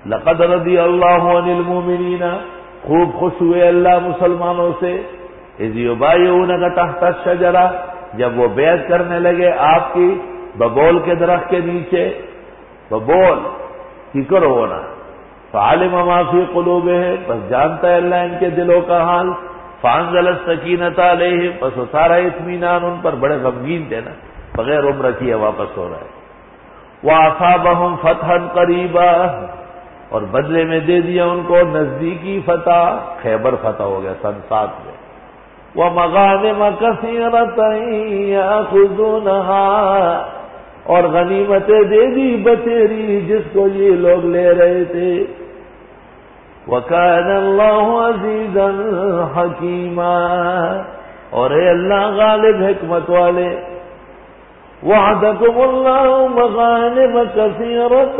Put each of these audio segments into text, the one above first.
لقد رضی اللہ عن المؤمنین، خوب خوش ہوئے اللہ مسلمانوں سے، اذ یبایعونک تحت الشجرہ، جب وہ بیعت کرنے لگے آپ کی ببول کے درخت کے نیچے، ببول کی کرو ہونا، فعلم ما فی قلوبہم، بس جانتا ہے اللہ ان کے دلوں کا حال، فانزل السکینۃ علیہم، بس اتارا اطمینان ان پر، بڑے غمگین تھے نا، بغیر عمرہ کیے واپس ہو رہا ہے، وَأَصَابَهُمْ فَتْحًا قَرِيبًا، اور بدلے میں دے دیا ان کو نزدیکی فتح، خیبر فتح ہو گیا سن 7 میں، وَمَغَانِمَ كَثِيرَةً يَأْخُذُونَهَا، اور غنیمتیں دے دی بتیری جس کو یہ لوگ لے رہے تھے، وَكَانَ اللَّهُ عَزِيزًا حَكِيمًا، اور اے اللہ غالب حکمت والے، وعدکم اللہ مغانم کثیرۃ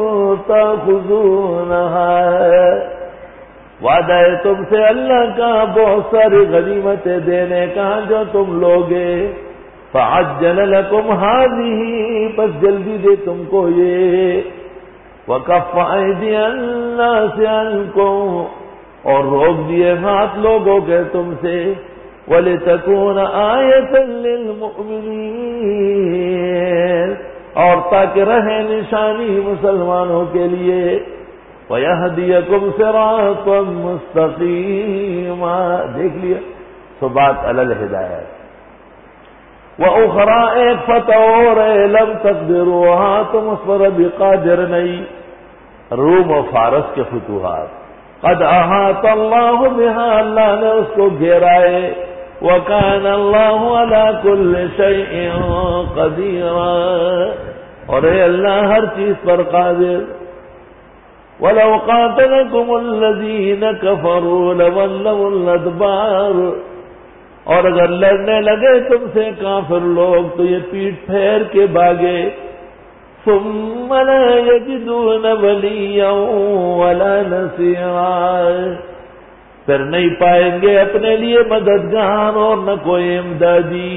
تأخذونها، وعدہ ہے تم سے اللہ کا بہت ساری غنیمتیں دینے کا جو تم لوگے، فعجل لکم هذه، پس جلدی دے تم کو یہ، وکف ایدی الناس عنکم، اور روک دیے ہاتھ لوگوں کے تم سے، وَلِتَكُونَ آیَةً لِّلْمُؤْمِنِينَ، اور تاکہ رہے نشانی مسلمانوں کے لیے، وَيَهْدِيَكُمْ صِرَاطًا مُسْتَقِيمًا، دیکھ لیا ثبات علی الہدایت، وَأُخْرَىٰ، ایک فتح اور ہے، لم تقدروها، تم اس پر ابھی قادر نہیں، روم و فارس کے فتوحات، قد احاط اللہ بها، اللہ نے اس کو گھیرا ہے، وَكَانَ اللَّهُ عَلَىٰ كُلِّ شَيْءٍ قَدِيرًا، اور اے اللہ ہر چیز پر قادر، وَلَوْ قَاتَلَكُمُ الَّذِينَ كَفَرُوا لَوَلَّوُا الْأَدْبَارَ، اور اگر لڑنے لگے تم سے کافر لوگ تو یہ پیٹھ پھیر کے بھاگے، ثُمَّ لَا يَجِدُونَ وَلِيًّا وَلَا نَصِيرًا، پھر نہیں پائیں گے اپنے لیے مددگار اور نہ کوئی امدادی۔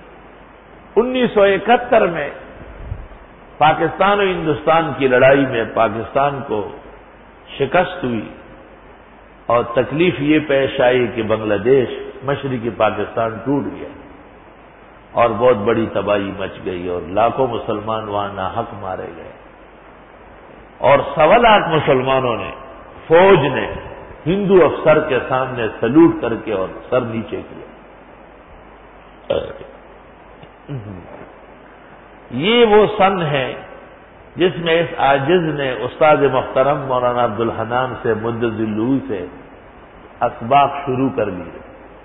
1971 میں پاکستان و ہندوستان کی لڑائی میں پاکستان کو شکست ہوئی اور تکلیف یہ پیش آئی کہ بنگلہ دیش مشرقی پاکستان ٹوٹ گیا اور بہت بڑی تباہی مچ گئی اور لاکھوں مسلمان وہاں ناحق مارے گئے، اور 1.25 لاکھ مسلمانوں نے، فوج نے ہندو افسر کے سامنے سلوٹ کر کے اور سر نیچے کیا۔ یہ وہ سن ہے جس میں اس عاجز نے استاد محترم مولانا عبدالحنان سے مدذلہ سے اسباق شروع کر لیے۔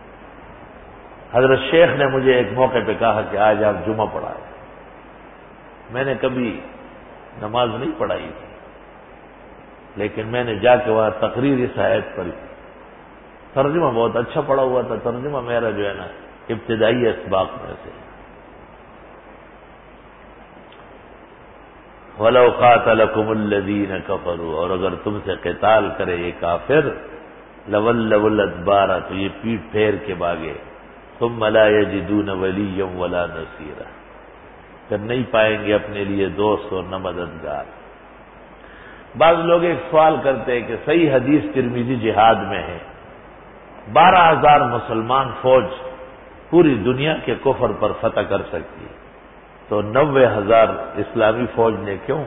حضرت شیخ نے مجھے ایک موقع پہ کہا کہ آج آپ جمعہ پڑھائیں، میں نے کبھی نماز نہیں پڑھائی تھی، لیکن میں نے جا کے وہاں تقریر اس آیت پر، ترجمہ بہت اچھا پڑھا ہوا تھا، ترجمہ میرا جو ہے نا ابتدائی اسباق میں سے، وَلَوْ قَاتَلَكُمُ الَّذِينَ كَفَرُوا، اور اگر تم سے قتال کرے یہ کافر، لَوَلَّوُا الْأَدْبَارَ، تو یہ پیٹھ پھیر کے بھاگے، ثُمَّ لَا يَجِدُونَ وَلِيًّا وَلَا نَصِيرًا، پھر نہیں پائیں گے اپنے لیے دوست اور نہ مددگار۔ بعض لوگ ایک سوال کرتے ہیں کہ صحیح حدیث ترمذی جہاد میں ہے، 12,000 مسلمان فوج پوری دنیا کے کفر پر فتح کر سکتی ہے، تو 90,000 اسلامی فوج نے کیوں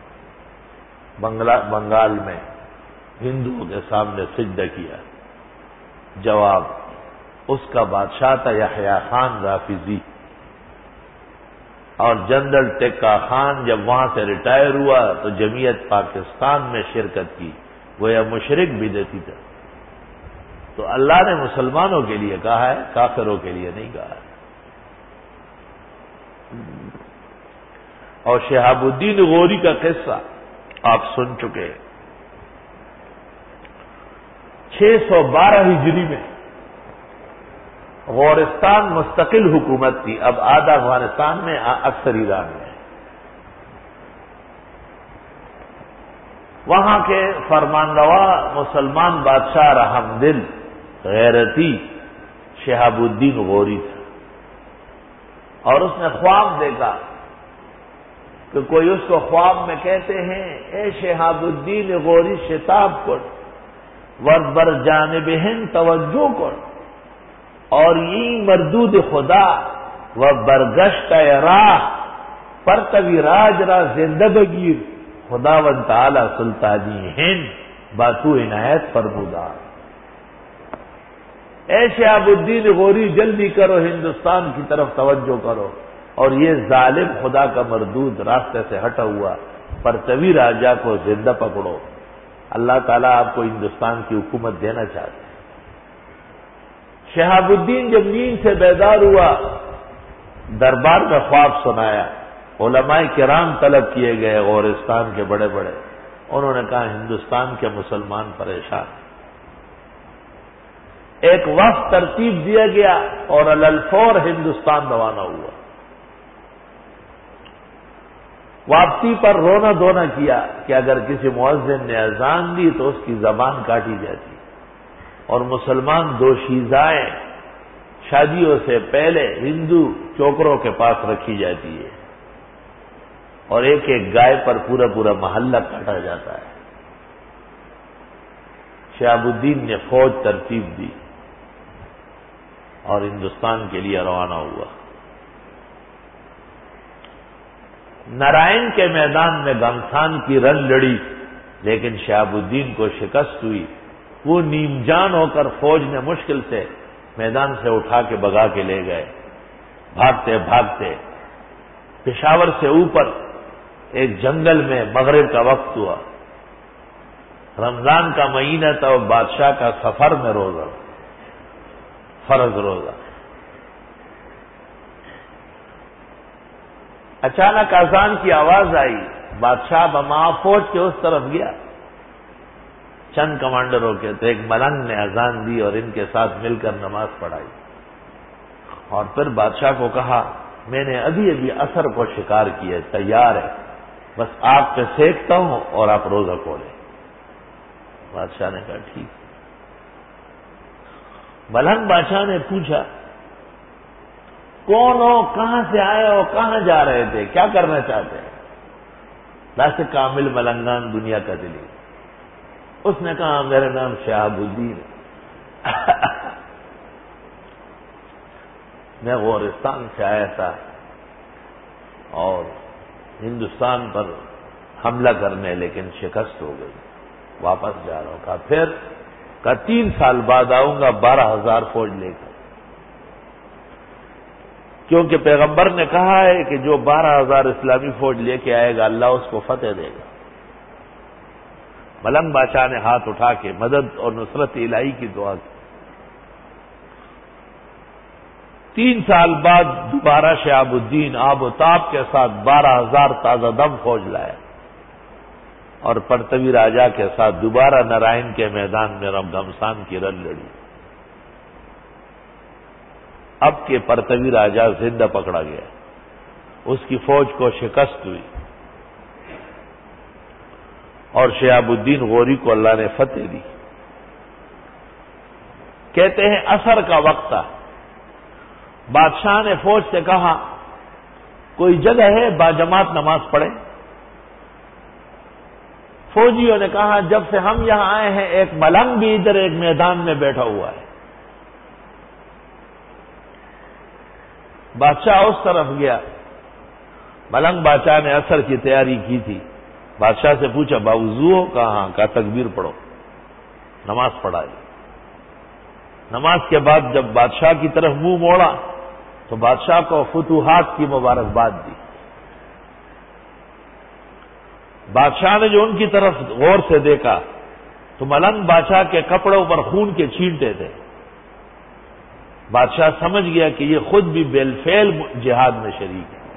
بنگال میں ہندوؤں کے سامنے سجدہ کیا؟ جواب، اس کا بادشاہ تھا یحییٰ خان رافضی، اور جنرل ٹیکا خان جب وہاں سے ریٹائر ہوا تو جمعیت پاکستان میں شرکت کی، گویا مشرک بدعتی تھا، تو اللہ نے مسلمانوں کے لیے کہا ہے، کافروں کے لیے نہیں کہا ہے۔ اور شہاب الدین غوری کا قصہ آپ سن چکے، 612 ہجری میں غورستان مستقل حکومت تھی، اب آدھا افغانستان میں، اکثر ایران میں، وہاں کے فرمانروا مسلمان بادشاہ رحم دل غیرتی شہاب الدین غوری تھا، اور اس نے خواب دیکھا کہ کوئی اس کو خواب میں کہتے ہیں اے شہاب الدین غوری شتاب کن ور بر جانب ہند توجہ کن اور یہ مردود خدا و برگشت راہ پرتوی راج را زندہ بگیر خداوند تعالی سلطانی ہند باتو عنایت فرمودار۔ اے شہاب الدین غوری جلدی کرو، ہندوستان کی طرف توجہ کرو اور یہ ظالم خدا کا مردود راستے سے ہٹا ہوا پرتوی راجا کو زندہ پکڑو۔ اللہ تعالیٰ آپ کو ہندوستان کی حکومت دینا چاہتے ہیں۔ شہاب الدین جب نیند سے بیدار ہوا، دربار میں خواب سنایا، علماء کرام طلب کیے گئے غورستان کے بڑے بڑے، انہوں نے کہا ہندوستان کے مسلمان پریشان۔ ایک وقت ترتیب دیا گیا اور الفور ہندوستان روانہ ہوا۔ واپسی پر رونا دھونا کیا کہ اگر کسی مؤذن نے اذان دی تو اس کی زبان کاٹی جاتی، اور مسلمان دوشیزائیں شادیوں سے پہلے ہندو چوکروں کے پاس رکھی جاتی ہے اور ایک ایک گائے پر پورا پورا محلہ کاٹا جاتا ہے۔ شہاب الدین نے فوج ترتیب دی اور ہندوستان کے لیے روانہ ہوا۔ نارائن کے میدان میں گھمسان کی رن لڑی، لیکن شہاب الدین کو شکست ہوئی۔ وہ نیم جان ہو کر فوج نے مشکل سے میدان سے اٹھا کے بگا کے لے گئے۔ بھاگتے بھاگتے پشاور سے اوپر ایک جنگل میں مغرب کا وقت ہوا۔ رمضان کا مہینہ تھا اور بادشاہ کا سفر میں روزہ، فرض روزہ۔ اچانک اذان کی آواز آئی، بادشاہ بما فوج کے اس طرف گیا، چند کمانڈروں کے، تو ایک ملنگ نے اذان دی اور ان کے ساتھ مل کر نماز پڑھائی، اور پھر بادشاہ کو کہا میں نے ابھی ابھی عصر کو شکار کیا، تیار ہے، بس آگ پہ سینکتا ہوں اور آپ روزہ کھولیں۔ بادشاہ نے کہا ٹھیک۔ ملنگ بادشاہ نے پوچھا کون ہو، کہاں سے آئے ہو، کہاں جا رہے تھے، کیا کرنا چاہتے ہیں؟ ویسے کامل ملنگان دنیا کا دلی۔ اس نے کہا میرا نام شہاب الدین ہے، میں غورستان سے آیا تھا اور ہندوستان پر حملہ کرنے، لیکن شکست ہو گئی، واپس جا رہا ہوں۔ کہا پھر؟ کہا 3 سال بعد آؤں گا 12,000 فوج لے کر، کیونکہ پیغمبر نے کہا ہے کہ جو 12,000 اسلامی فوج لے کے آئے گا اللہ اس کو فتح دے گا۔ ملنگ بادشاہ نے ہاتھ اٹھا کے مدد اور نصرت الہی کی دعا کی۔ 3 سال بعد دوبارہ شہاب الدین آب و تاب کے ساتھ 12,000 تازہ دم فوج لائے اور پرتوی راجا کے ساتھ دوبارہ نارائن کے میدان میں گھمسان کی رن لڑی۔ اب کے پرتوی راجا زندہ پکڑا گیا، اس کی فوج کو شکست ہوئی اور شہاب الدین غوری کو اللہ نے فتح دی۔ کہتے ہیں عصر کا وقت تھا، بادشاہ نے فوج سے کہا کوئی جگہ ہے باجماعت نماز پڑھیں؟ فوجیوں نے کہا جب سے ہم یہاں آئے ہیں ایک ملنگ بھی ادھر ایک میدان میں بیٹھا ہوا ہے۔ بادشاہ اس طرف گیا، ملنگ بادشاہ نے عصر کی تیاری کی تھی، بادشاہ سے پوچھا باوضو ہو؟ کہاں؟ کہا تکبیر پڑھو، نماز پڑھائی۔ نماز کے بعد جب بادشاہ کی طرف منہ موڑا تو بادشاہ کو فتوحات کی مبارکباد دی۔ بادشاہ نے جو ان کی طرف غور سے دیکھا تو ملنگ بادشاہ کے کپڑوں پر خون کے چھینٹے تھے۔ بادشاہ سمجھ گیا کہ یہ خود بھی بالفعل جہاد میں شریک ہے،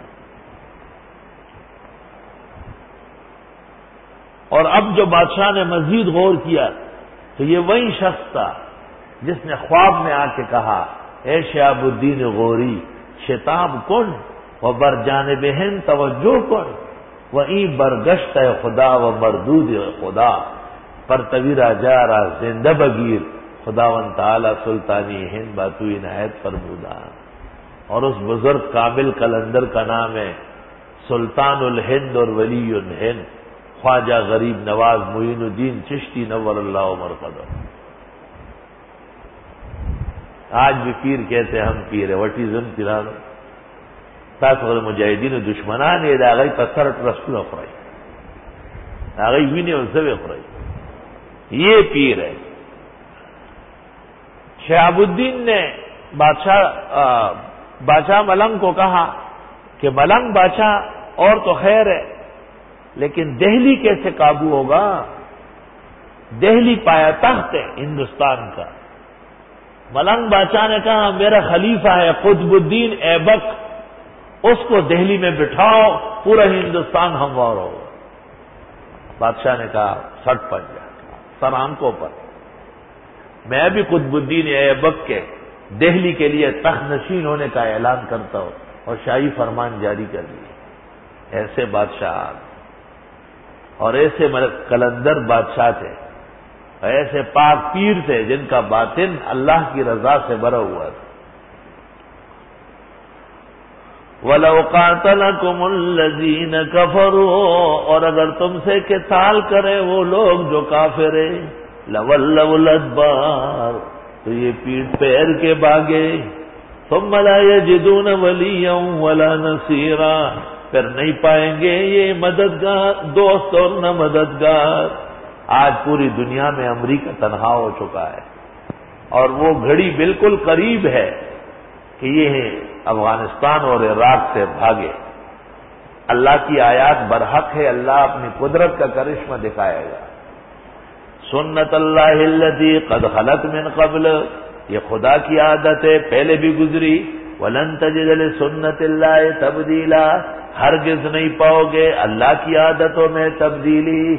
اور اب جو بادشاہ نے مزید غور کیا تو یہ وہی شخص تھا جس نے خواب میں آ کے کہا اے شہاب الدین غوری شتاب کن و بر جانب ہند توجہ کن وہیں برگشت ہے خدا و مردود خدا پرتوی راجا را زندہ بگیر خداوند تعالی سلطانی ہند باتو عنایت فرمودہ۔ اور اس بزرگ کامل کلندر کا نام ہے سلطان الہند اور ولی الہند خواجہ غریب نواز معین الدین چشتی نور اللہ مرقدہ. آج بھی پیر کہتے ہیں ہم پیر ہے وٹی زم تیران تاسو مجاہدین دشمنان یې دا غي پسر رسول خورای دا غي ویني او زوی خورای. یہ پیر ہے. شہاب الدین نے بادشاہ ملنگ کو کہا کہ ملنگ بادشاہ اور تو خیر ہے لیکن دہلی کیسے قابو ہوگا؟ دہلی پایا تخت ہے ہندوستان کا. ملنگ بادشاہ نے کہا میرا خلیفہ ہے قطب الدین ایبک، اس کو دہلی میں بٹھاؤ پورا ہندوستان ہموار ہوگا. بادشاہ نے کہا سٹ پڑ جا سر آنکھوں پر، میں بھی قطب الدین ایبک کے دہلی کے لیے تخت نشین ہونے کا اعلان کرتا ہوں، اور شاہی فرمان جاری کر دیے. ایسے بادشاہ اور ایسے کلندر بادشاہ تھے، ایسے پاک پیر تھے جن کا باطن اللہ کی رضا سے بھرا ہوا تھا. وَلَوْ قَاتَلَكُمُ الَّذِينَ كَفَرُوا، اور اگر تم سے قتال کرے وہ لوگ جو کافر ہیں، لَوَلَّوُا الْأَدْبَارَ، تو یہ پیٹ پیر کے بھاگے. ثُمَّ لَا يَجِدُونَ وَلِيًّا وَلَا نَصِيرًا، پھر نہیں پائیں گے یہ مددگار دوست اور نہ مددگار. آج پوری دنیا میں امریکہ تنہا ہو چکا ہے اور وہ گھڑی بالکل قریب ہے کہ یہ افغانستان اور عراق سے بھاگے. اللہ کی آیات برحق ہے، اللہ اپنی قدرت کا کرشمہ دکھائے گا. سنت اللہ التی قد خلت من قبل، یہ خدا کی عادت ہے پہلے بھی گزری. ولن تجد لسنت اللہ تبدیلا، ہرگز نہیں پاؤ گے اللہ کی عادتوں میں تبدیلی.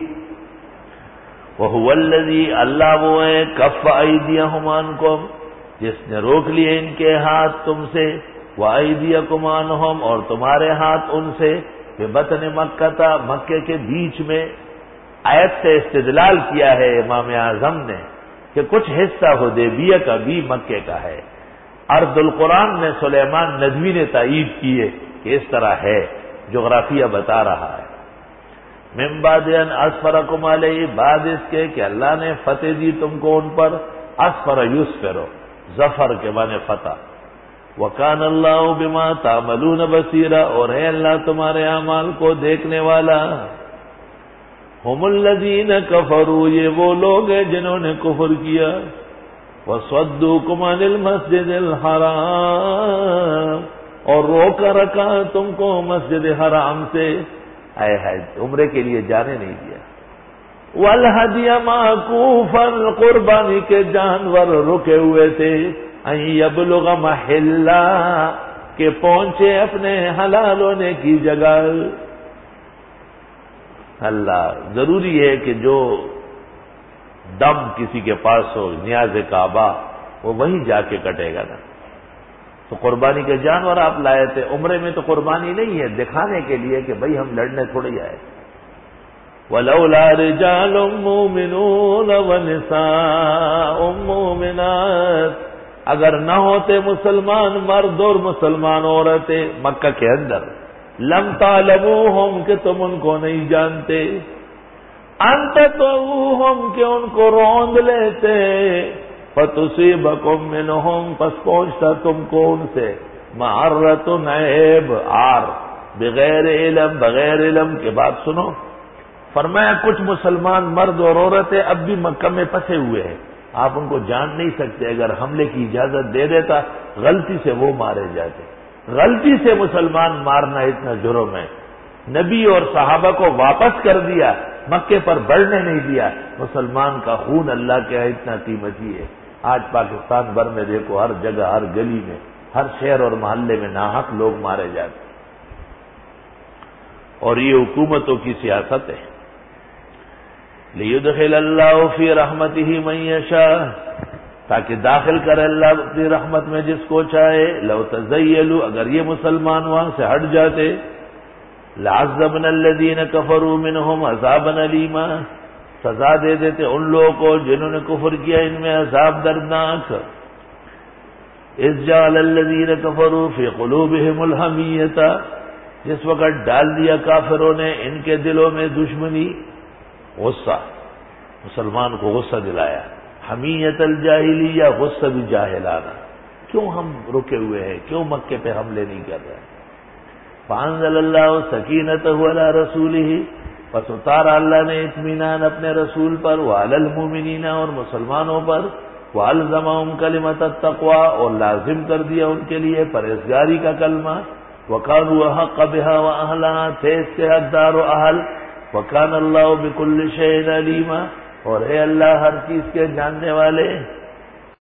وَهُوَ الَّذِي، اللہ وہ ہے کف ایدیہم عنکم، جس نے روک لیے ان کے ہاتھ تم سے، وَأَيْدِيَكُمْ عَنْهُمْ، اور تمہارے ہاتھ ان سے، بِبَطْنِ مکہ، مکے کے بیچ میں. آیت سے استدلال کیا ہے امام اعظم نے کہ کچھ حصہ حدیبیہ کا بھی مکے کا ہے. ارض القرآن میں سلیمان ندوی نے تائید کی ہے کہ اس طرح ہے، جغرافیہ بتا رہا ہے. من بعد ان اسفرکم علیہ، بعد اس کے کہ اللہ نے فتح دی تم کو ان پر. اسفر یسفر، ظفر کے معنی فتح. وکان اللہ بما تعملون بصیرا، اور ہے اللہ تمہارے اعمال کو دیکھنے والا. ہم الذین کفروا، یہ وہ لوگ ہیں جنہوں نے کفر کیا. وصدوکم عن المسجد الحرام، اور روکا رکھا تم کو مسجد حرام سے، اے عمرے کے لیے جانے نہیں دیا. والہدی معکوفا، قربانی کے جانور رکے ہوئے تھے. ان یبلغ محلہ، کہ پہنچے اپنے حلال ہونے کی جگہ. اللہ ضروری ہے کہ جو دم کسی کے پاس ہو نیاز کعبہ وہ وہیں جا کے کٹے گا نا. تو قربانی کے جانور آپ لائے تھے. عمرے میں تو قربانی نہیں ہے، دکھانے کے لیے کہ بھئی ہم لڑنے تھوڑی آئے. وَلَوْلَا رِجَالٌ مُؤْمِنُونَ وَنِسَاءٌ مُؤْمِنَاتٌ، اگر نہ ہوتے مسلمان مرد اور مسلمان عورتیں مکہ کے اندر، لم تعلموہم، کہ تم ان کو نہیں جانتے، ان تطؤوہم، کہ ان کو روند لیتے، فتصیبکم منہم، پس پہنچتا تم کو ان سے، معرۃ، عیب، عار، بغیر علم، بغیر علم کے. بات سنو، فرمایا کچھ مسلمان مرد اور عورتیں اب بھی مکہ میں پھنسے ہوئے ہیں، آپ ان کو جان نہیں سکتے. اگر حملے کی اجازت دے دیتا غلطی سے وہ مارے جاتے. غلطی سے مسلمان مارنا اتنا جرم ہے. نبی اور صحابہ کو واپس کر دیا، مکے پر بڑھنے نہیں دیا. مسلمان کا خون اللہ کے یہاں اتنا قیمتی ہے. آج پاکستان بھر میں دیکھو، ہر جگہ، ہر گلی میں، ہر شہر اور محلے میں ناحق لوگ مارے جاتے. اور یہ حکومتوں کی سیاست ہے. لِيُدْخِلَ اللَّهُ فِي رَحْمَتِهِ مَن يَشَاءُ، تاکہ داخل کرے اللہ اپنی رحمت میں جس کو چاہے. لو تزیلوا، اگر یہ مسلمان وہاں سے ہٹ جاتے، لعذبنا الذین کفروا منہم عذابا الیما، سزا دے دیتے ان لوگوں کو جنہوں نے کفر کیا ان میں عذاب دردناک. اذ جعل الذین کفروا فی قلوبہم الحمیۃ، جس وقت ڈال دیا کافروں نے ان کے دلوں میں دشمنی، غصہ، مسلمان کو غصہ دلایا، حمیت الجاہلیہ، غصہ بھی جاہلانہ، کیوں ہم رکے ہوئے ہیں، کیوں مکے پہ حملے نہیں کر رہے؟ فانزل اللہ سکینتہ علی رسولہ، پس اتارا اللہ نے اطمینان اپنے رسول پر، وعلی المؤمنین، اور مسلمانوں پر، وَأَلْزَمَهُمْ كَلِمَةَ التَّقْوَىٰ، اور لازم کر دیا ان کے لیے پرہیزگاری کا کلمہ، وَكَانُوا أَحَقَّ بِهَا وَأَهْلَهَا، تھے اس کے حقدار و اہل، وَكَانَ اللَّهُ بِكُلِّ شَيْءٍ عَلِيمًا، اور ہے اللہ ہر چیز کے جاننے والے۔